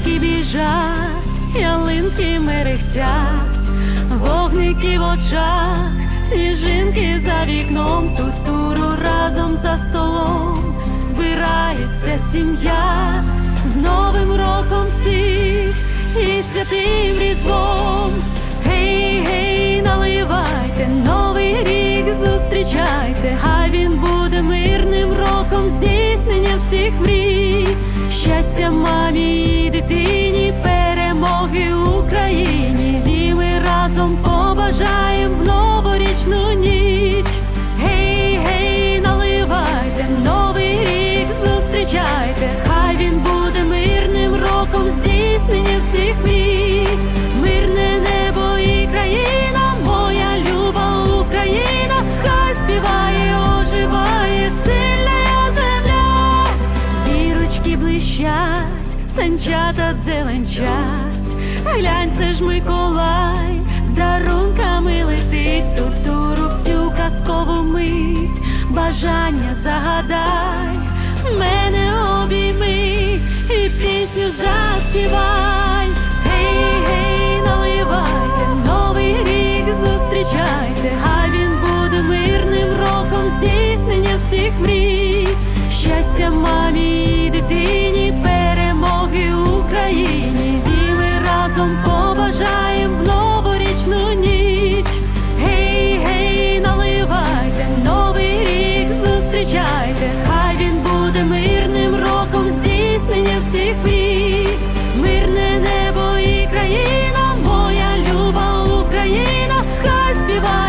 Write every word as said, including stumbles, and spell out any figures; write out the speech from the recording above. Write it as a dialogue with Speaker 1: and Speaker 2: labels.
Speaker 1: Зірочки біжать, ялинки мерехтять, вогники в очах, сніжинки за вікном. Тутуру разом за столом збирається сім'я. З Новим роком всіх і святим Різдвом. Гей, гей, наливайте, Новий рік зустрічайте, хай він буде мирним роком здійснення всіх мрій. Щастя мамі і дитині, перемоги Україні. Всі ми разом побажаєм в новорічну ніч. Гей, гей, наливайте, Новий рік зустрічайте, хай він буде мирним роком здійснення всіх мрій. Мирне небо і країна, моя люба Україна, хай співає, оживає сильна земля. Зірочки блищать, санчата дзеленчать, глянь, це ж Миколай з дарунками летить. Тутуру в цю казкову мить бажання загадай, мене обійми і пісню заспівай. Гей, гей, наливайте, Новий рік зустрічайте, хай він буде мирним роком здійснення всіх мрій. Щастя мамі і дитині, перемоги Україні. Всі ми разом побажаєм в новорічну ніч. Гей, гей, наливайте, Новий рік зустрічайте, хай він буде мирним роком здійснення всіх мрій. Мирне небо і країна, моя люба Україна, хай співає.